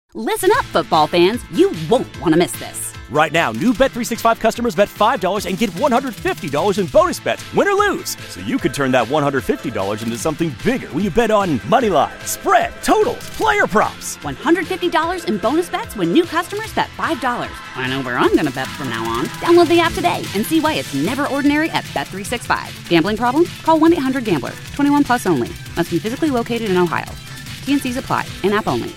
Listen up, football fans. You won't want to miss this. Right now, new Bet365 customers bet $5 and get $150 in bonus bets, win or lose. So you could turn that $150 into something bigger when you bet on money line, spread, totals, player props. $150 in bonus bets when new customers bet $5. I know where I'm going to bet from now on. Download the app today and see why it's never ordinary at Bet365. Gambling problem? Call 1-800-GAMBLER. 21 plus only. Must be physically located in Ohio. T&Cs apply. In-app only.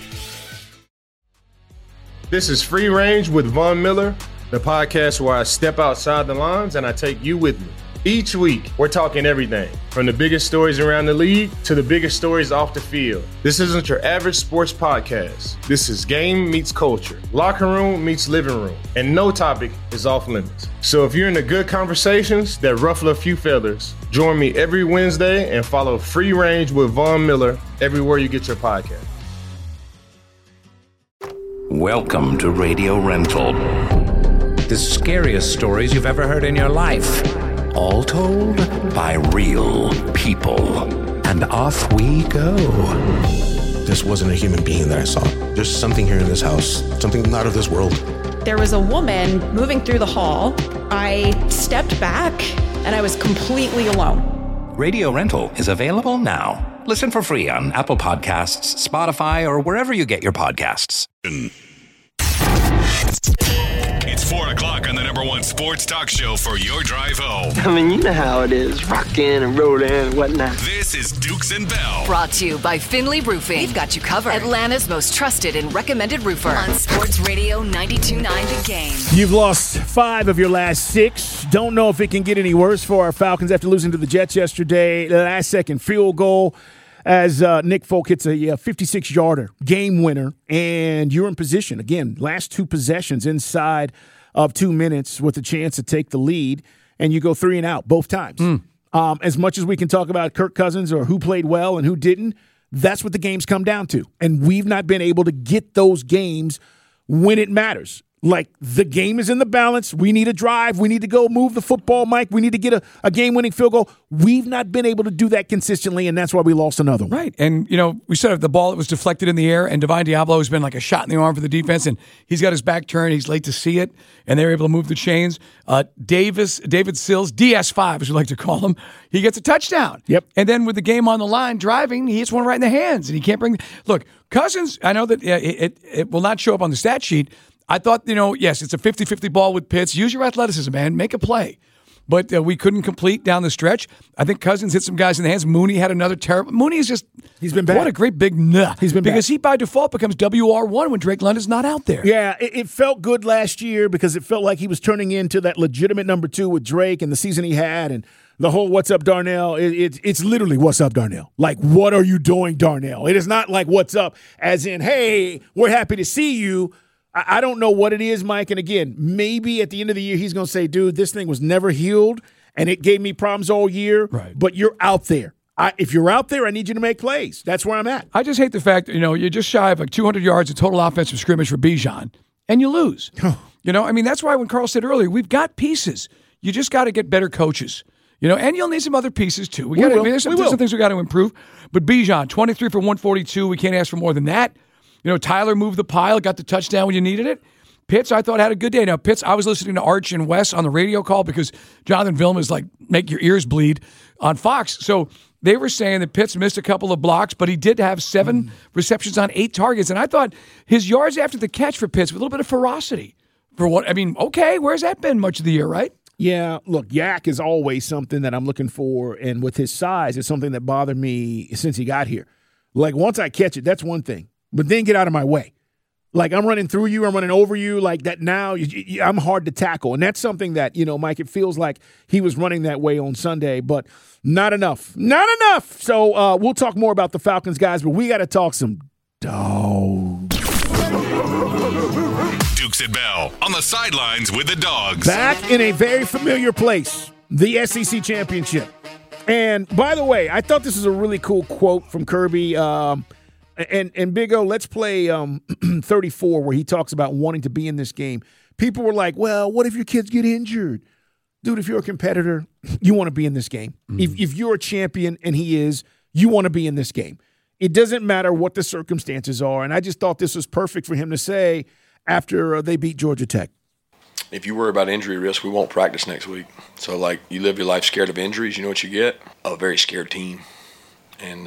This is Free Range with Von Miller, the podcast where I step outside the lines and I take you with me. Each week, we're talking everything from the biggest stories around the league to the biggest stories off the field. This isn't your average sports podcast. This is game meets culture, locker room meets living room, and no topic is off limits. So if you're into good conversations that ruffle a few feathers, join me every Wednesday and follow Free Range with Von Miller everywhere you get your podcast. Welcome to Radio Rental. The scariest stories you've ever heard in your life. All told by real people. And off we go. This wasn't a human being that I saw. There's something here in this house. Something not of this world. There was a woman moving through the hall. I stepped back and I was completely alone. Radio Rental is available now. Listen for free on Apple Podcasts, Spotify, or wherever you get your podcasts. It's 4 o'clock on the number one sports talk show for your drive home. I mean, you know how it is, rockin' and rollin' and whatnot. This is Dukes and Bell. Brought to you by Finley Roofing. We've got you covered. Atlanta's most trusted and recommended roofer. On Sports Radio 92.9 The Game. You've lost 5 of your last 6. Don't know if it can get any worse for our Falcons after losing to the Jets yesterday. The last-second field goal as Nick Folk hits a 56-yarder game winner, and you're in position. Again, last 2 possessions inside of 2 minutes with a chance to take the lead, and you go 3 and out both times. As much as we can talk about Kirk Cousins or who played well and who didn't, that's what the games come down to. And we've not been able to get those games when it matters. Like, the game is in the balance. We need a drive. We need to go move the football, Mike. We need to get a game-winning field goal. We've not been able to do that consistently, and that's why we lost another one. Right. And, we said the ball that was deflected in the air, and Divine Diablo has been like a shot in the arm for the defense, and he's got his back turned. He's late to see it, and they're able to move the chains. David Sills, DS5, as we like to call him, he gets a touchdown. Yep. And then with the game on the line, driving, he hits one right in the hands, and he can't bring – look, Cousins, I know that it will not show up on the stat sheet. I thought, yes, it's a 50-50 ball with Pitts. Use your athleticism, man. Make a play. But we couldn't complete down the stretch. I think Cousins hit some guys in the hands. Mooney had another terrible. Mooney is just. He's been bad. What a great big nut. He's been because bad. he by default becomes WR1 when Drake London's not out there. Yeah, it felt good last year because it felt like he was turning into that legitimate number 2 with Drake and the season he had and the whole "What's up, Darnell?" It's literally "What's up, Darnell?" Like, what are you doing, Darnell? It is not like "What's up?" as in, "Hey, we're happy to see you." I don't know what it is, Mike. And again, maybe at the end of the year, he's going to say, dude, this thing was never healed, and it gave me problems all year, right. But you're out there. If you're out there, I need you to make plays. That's where I'm at. I just hate the fact that, you're just shy of like 200 yards of total offensive scrimmage for Bijan, and you lose. That's why when Carl said earlier, we've got pieces. You just got to get better coaches. And you'll need some other pieces, too. There's some things we got to improve. But Bijan, 23 for 142. We can't ask for more than that. Tyler moved the pile, got the touchdown when you needed it. Pitts, I thought, had a good day. Now, Pitts, I was listening to Arch and Wes on the radio call because Jonathan Vilma is like, make your ears bleed on Fox. So they were saying that Pitts missed a couple of blocks, but he did have 7 receptions on 8 targets. And I thought his yards after the catch for Pitts with a little bit of ferocity. Where's that been much of the year, right? Yeah, look, Yak is always something that I'm looking for, and with his size, it's something that bothered me since he got here. Like, once I catch it, that's one thing. But then get out of my way. Like, I'm running through you, I'm running over you, like that now, I'm hard to tackle. And that's something that, Mike, it feels like he was running that way on Sunday, but not enough. Not enough! So we'll talk more about the Falcons, guys, but we got to talk some dogs. Dukes and Bell on the sidelines with the dogs. Back in a very familiar place, the SEC Championship. And by the way, I thought this was a really cool quote from Kirby. And Big O, let's play 34 where he talks about wanting to be in this game. People were like, well, what if your kids get injured? Dude, if you're a competitor, you want to be in this game. Mm-hmm. If you're a champion, and he is, you want to be in this game. It doesn't matter what the circumstances are. And I just thought this was perfect for him to say after they beat Georgia Tech. If you worry about injury risk, we won't practice next week. So, like, you live your life scared of injuries, you know what you get? A very scared team. And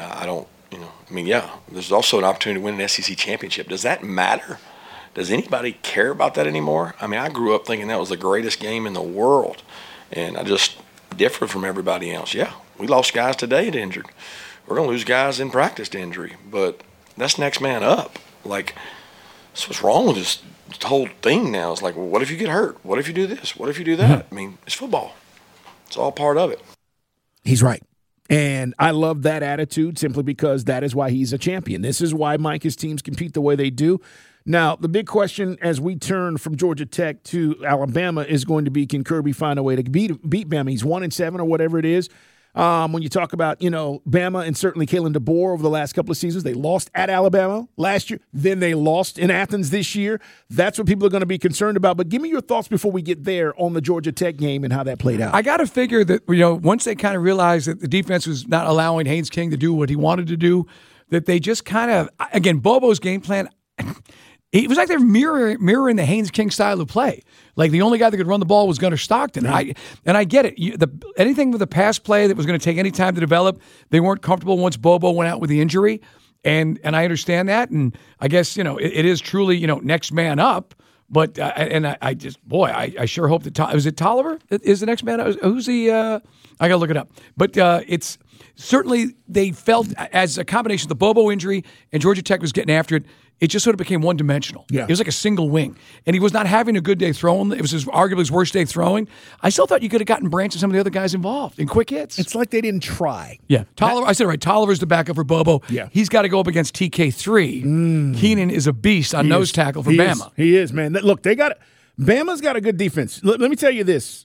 there's also an opportunity to win an SEC championship. Does that matter? Does anybody care about that anymore? I mean, I grew up thinking that was the greatest game in the world. And I just differed from everybody else. Yeah, we lost guys today to injured. We're going to lose guys in practice to injury. But that's next man up. Like, so what's wrong with this whole thing now? It's like, well, what if you get hurt? What if you do this? What if you do that? I mean, it's football. It's all part of it. He's right. And I love that attitude simply because that is why he's a champion. This is why Mike's teams compete the way they do. Now, the big question as we turn from Georgia Tech to Alabama is going to be, can Kirby find a way to beat Bama? He's 1-7 or whatever it is. When you talk about, Bama and certainly Kalen DeBoer over the last couple of seasons, they lost at Alabama last year. Then they lost in Athens this year. That's what people are going to be concerned about. But give me your thoughts before we get there on the Georgia Tech game and how that played out. I got to figure that, once they kind of realized that the defense was not allowing Haynes King to do what he wanted to do, that they just kind of, again, Bobo's game plan, it was like they're mirroring the Haynes King style of play. Like the only guy that could run the ball was Gunnar Stockton. Yeah. And I get it. Anything with a pass play that was going to take any time to develop, they weren't comfortable once Bobo went out with the injury. And I understand that. And I guess, it is truly, next man up. But I sure hope that is it Tolliver is the next man? Who's the? I got to look it up. But it's certainly they felt as a combination of the Bobo injury and Georgia Tech was getting after it. It just sort of became one-dimensional. Yeah. It was like a single wing. And he was not having a good day throwing. It was arguably his worst day throwing. I still thought you could have gotten Branch and some of the other guys involved in quick hits. It's like they didn't try. Yeah. I said it right. Tolliver's the backup for Bobo. Yeah. He's got to go up against TK3. Keenan is a beast on nose tackle for Bama. He is, man. Look, Bama's got a good defense. Let me tell you this.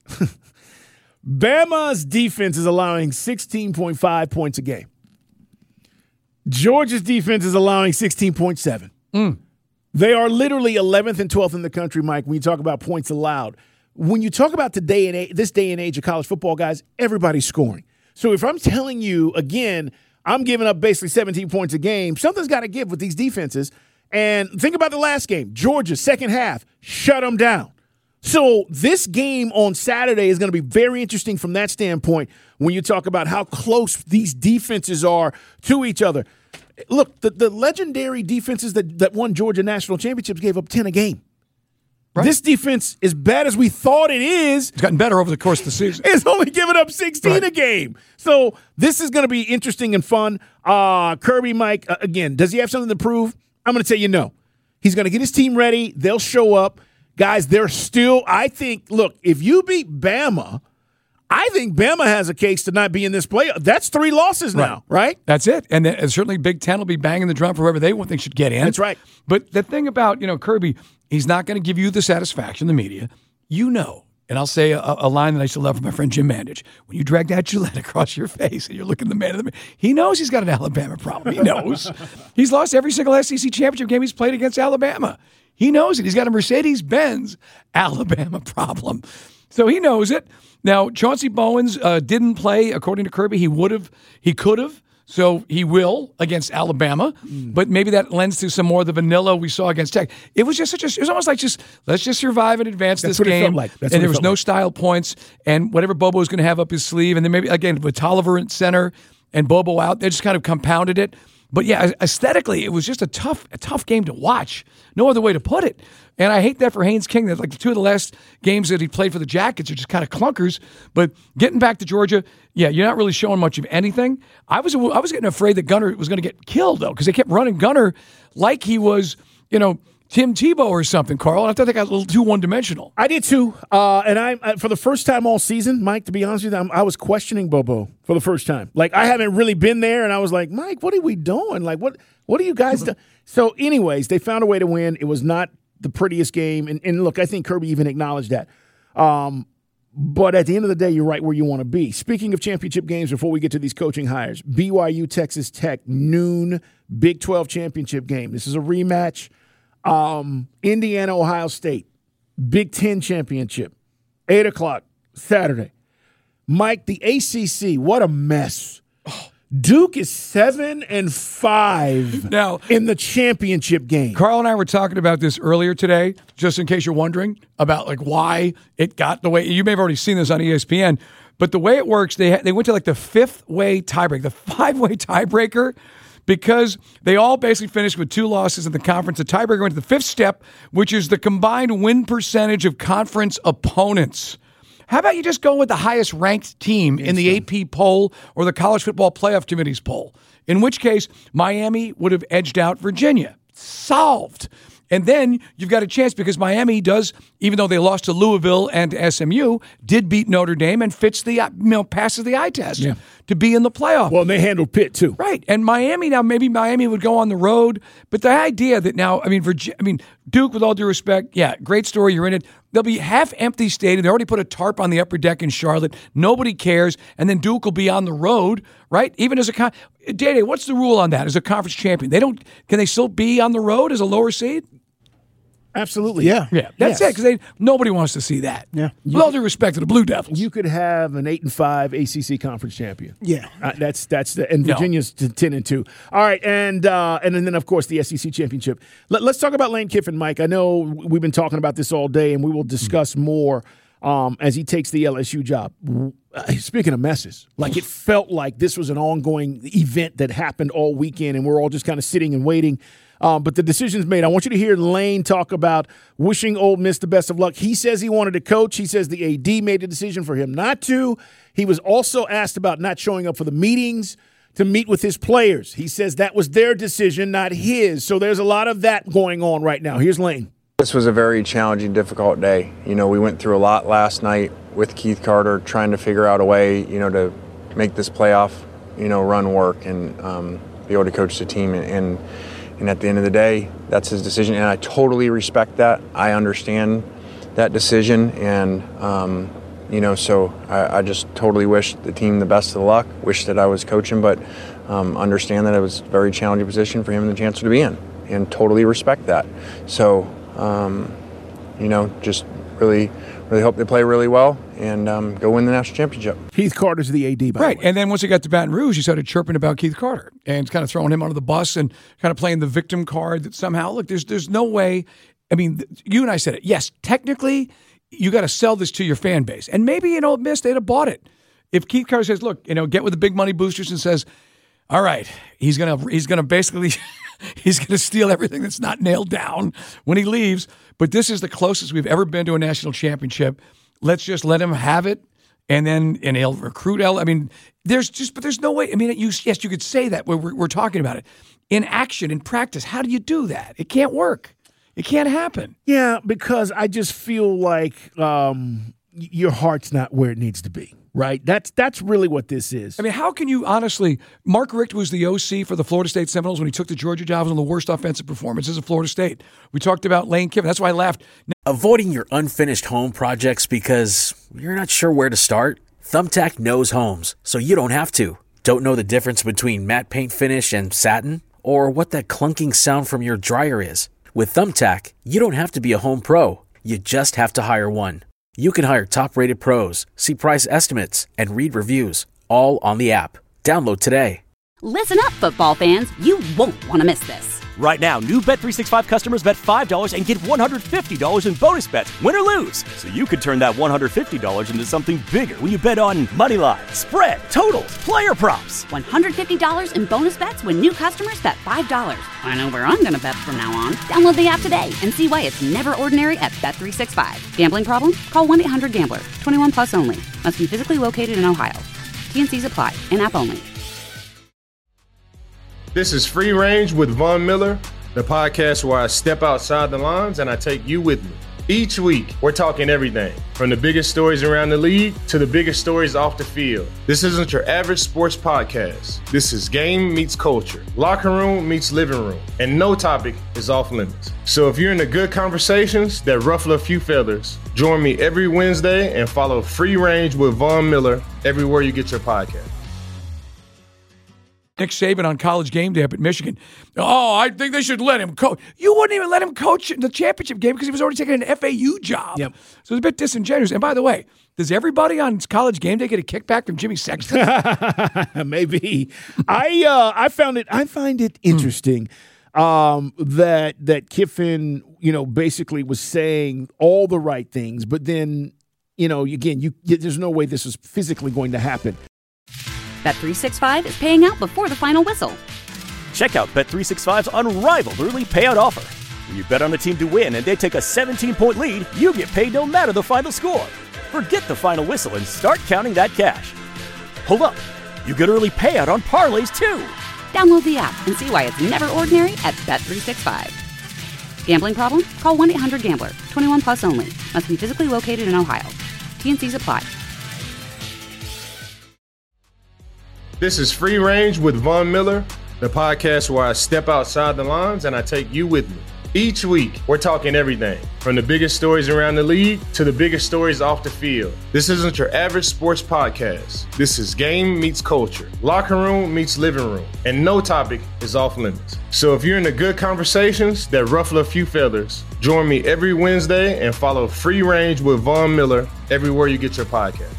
Bama's defense is allowing 16.5 points a game. Georgia's defense is allowing 16.7. They are literally 11th and 12th in the country, Mike, when you talk about points allowed. When you talk about this day and age of college football, guys, everybody's scoring. So if I'm telling you, again, I'm giving up basically 17 points a game, something's got to give with these defenses. And think about the last game. Georgia, second half, shut them down. So this game on Saturday is going to be very interesting from that standpoint when you talk about how close these defenses are to each other. Look, the legendary defenses that won Georgia national championships gave up 10 a game. Right. This defense, as bad as we thought it is, it's gotten better over the course of the season. It's only giving up 16 a game. So this is going to be interesting and fun. Kirby, Mike, again, does he have something to prove? I'm going to tell you no. He's going to get his team ready. They'll show up. Guys, they're still, I think, look, if you beat Bama, I think Bama has a case to not be in this play. That's 3 losses now, right? That's it. And then, certainly Big Ten will be banging the drum for whoever they think should get in. That's right. But the thing about, Kirby, he's not going to give you the satisfaction, the media. And I'll say a line that I still love from my friend Jim Mandich. When you drag that Gillette across your face and you're looking the man in the mirror, he knows he's got an Alabama problem. He knows. He's lost every single SEC championship game he's played against Alabama. He knows it. He's got a Mercedes-Benz Alabama problem. So he knows it. Now, Chauncey Bowens didn't play, according to Kirby. He could have. So he will against Alabama, but maybe that lends to some more of the vanilla we saw against Tech. It was just it was almost like let's just survive and advance this game. And there was no style points, and whatever Bobo was going to have up his sleeve, and then maybe again with Tolliver in center and Bobo out, they just kind of compounded it. But yeah, aesthetically, it was just a tough game to watch. No other way to put it. And I hate that for Haynes King. That like the 2 of the last games that he played for the Jackets are just kind of clunkers. But getting back to Georgia, yeah, you're not really showing much of anything. I was getting afraid that Gunnar was going to get killed though, because they kept running Gunnar like he was, Tim Tebow or something, Carl. And I thought they got a little too one-dimensional. I did too. And I for the first time all season, Mike, to be honest with you, I was questioning Bobo for the first time. Like, I haven't really been there, and I was like, Mike, what are we doing? Like, what are you guys doing? So anyways, they found a way to win. It was not the prettiest game. And look, I think Kirby even acknowledged that. But at the end of the day, you're right where you want to be. Speaking of championship games, before we get to these coaching hires, BYU, Texas Tech, noon, Big 12 championship game. This is a rematch. Indiana, Ohio State, Big 10 championship, 8 o'clock Saturday. Mike, the ACC, what a mess. Duke is 7-5 now in the championship game. Carl and I were talking about this earlier today, just in case you're wondering about like why it got the way. You may have already seen this on ESPN, but the way it works, they went to like the fifth-way tiebreak, the five-way tiebreaker, because they all basically finished with 2 losses in the conference. The tiebreaker went to the 5th step, which is the combined win percentage of conference opponents. How about you just go with the highest ranked team in the AP poll or the College Football Playoff Committee's poll? In which case, Miami would have edged out Virginia. Solved. And then you've got a chance because Miami does, even though they lost to Louisville and to SMU, did beat Notre Dame and passes the eye test to be in the playoff. Well, they handled Pitt too. Right. And Miami, now maybe Miami would go on the road, but the idea that now, Duke, with all due respect, great story, you're in it. They'll be half-empty stadium. They already put a tarp on the upper deck in Charlotte. Nobody cares. And then Duke will be on the road, right? Even as a Day-Day, what's the rule on that as a conference champion? Can they still be on the road as a lower seed? Absolutely. Yeah. That's it, because nobody wants to see that. Yeah. With all due respect to the Blue Devils. You could have an 8-5 ACC conference champion. Yeah. And Virginia's 10-2. All right, and then of course the SEC championship. Let's talk about Lane Kiffin, Mike. I know we've been talking about this all day, and we will discuss more as he takes the LSU job. Speaking of messes, like it felt like this was an ongoing event that happened all weekend, and we're all just kind of sitting and waiting. But the decision's made. I want you to hear Lane talk about wishing Ole Miss the best of luck. He says he wanted to coach. He says the AD made the decision for him not to. He was also asked about not showing up for the meetings to meet with his players. He says that was their decision, not his. So there's a lot of that going on right now. Here's Lane. This was a very challenging, difficult day. We went through a lot last night with Keith Carter trying to figure out a way, to make this playoff, run work and be able to coach the team. And at the end of the day, that's his decision. And I totally respect that. I understand that decision. And, so I just totally wish the team the best of luck, wish that I was coaching, but understand that it was a very challenging position for him and the chancellor to be in, and totally respect that. So, just really hope they play really well and go win the national championship. Keith Carter's the AD, by the way. And then once he got to Baton Rouge, he started chirping about Keith Carter and kind of throwing him under the bus and kind of playing the victim card that somehow, look, there's no way. I mean, you and I said it. Yes, technically, you got to sell this to your fan base. And maybe in Ole Miss, they'd have bought it. If Keith Carter says, look, get with the big money boosters and says, all right, he's gonna basically he's gonna steal everything that's not nailed down when he leaves. But this is the closest we've ever been to a national championship. Let's just let him have it, and he'll recruit. There's no way. I mean, you could say that we're talking about it in action, in practice. How do you do that? It can't work. It can't happen. Yeah, because I just feel like your heart's not where it needs to be. Right? That's really what this is. I mean, how can you honestly... Mark Richt was the OC for the Florida State Seminoles when he took the Georgia job. It was one of the worst offensive performances of Florida State. We talked about Lane Kiffin. That's why I laughed. Avoiding your unfinished home projects because you're not sure where to start? Thumbtack knows homes, so you don't have to. Don't know the difference between matte paint finish and satin? Or what that clunking sound from your dryer is? With Thumbtack, you don't have to be a home pro. You just have to hire one. You can hire top-rated pros, see price estimates, and read reviews, all on the app. Download today. Listen up, football fans. You won't want to miss this. Right now, new Bet365 customers bet $5 and get $150 in bonus bets, win or lose. So you could turn that $150 into something bigger when you bet on moneyline, spread, totals, player props. $150 in bonus bets when new customers bet $5. I know where I'm going to bet from now on. Download the app today and see why it's never ordinary at Bet365. Gambling problem? Call 1-800-GAMBLER. 21 plus only. Must be physically located in Ohio. T&Cs apply. In-app only. This is Free Range with Von Miller, the podcast where I step outside the lines and I take you with me. Each week, we're talking everything from the biggest stories around the league to the biggest stories off the field. This isn't your average sports podcast. This is game meets culture, locker room meets living room, and no topic is off limits. So if you're into good conversations that ruffle a few feathers, join me every Wednesday and follow Free Range with Von Miller everywhere you get your podcast. Nick Saban on College Game Day up at Michigan. Oh, I think they should let him coach. You wouldn't even let him coach in the championship game because he was already taking an FAU job. Yep. So it's a bit disingenuous. And by the way, does everybody on College Game Day get a kickback from Jimmy Sexton? Maybe. I find it interesting that Kiffin, basically was saying all the right things, but then, again, there's no way this is physically going to happen. Bet365 is paying out before the final whistle. Check out Bet365's unrivaled early payout offer. When you bet on a team to win and they take a 17-point lead, you get paid no matter the final score. Forget the final whistle and start counting that cash. Hold up. You get early payout on parlays, too. Download the app and see why it's never ordinary at Bet365. Gambling problem? Call 1-800-GAMBLER. 21 plus only. Must be physically located in Ohio. T&Cs apply. This is Free Range with Von Miller, the podcast where I step outside the lines and I take you with me. Each week, we're talking everything from the biggest stories around the league to the biggest stories off the field. This isn't your average sports podcast. This is game meets culture, locker room meets living room, and no topic is off limits. So if you're into good conversations that ruffle a few feathers, join me every Wednesday and follow Free Range with Von Miller everywhere you get your podcast.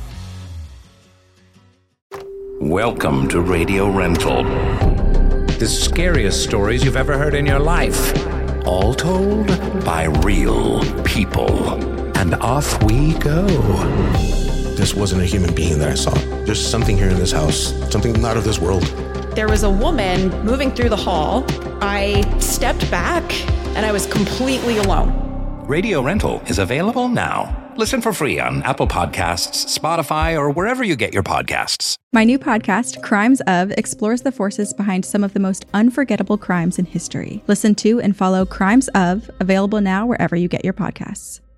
Welcome to Radio Rental. The scariest stories you've ever heard in your life. All told by real people. And off we go. This wasn't a human being that I saw. There's something here in this house, something not of this world. There was a woman moving through the hall. I stepped back and I was completely alone. Radio Rental is available now. Listen for free on Apple Podcasts, Spotify, or wherever you get your podcasts. My new podcast, Crimes Of, explores the forces behind some of the most unforgettable crimes in history. Listen to and follow Crimes Of, available now wherever you get your podcasts.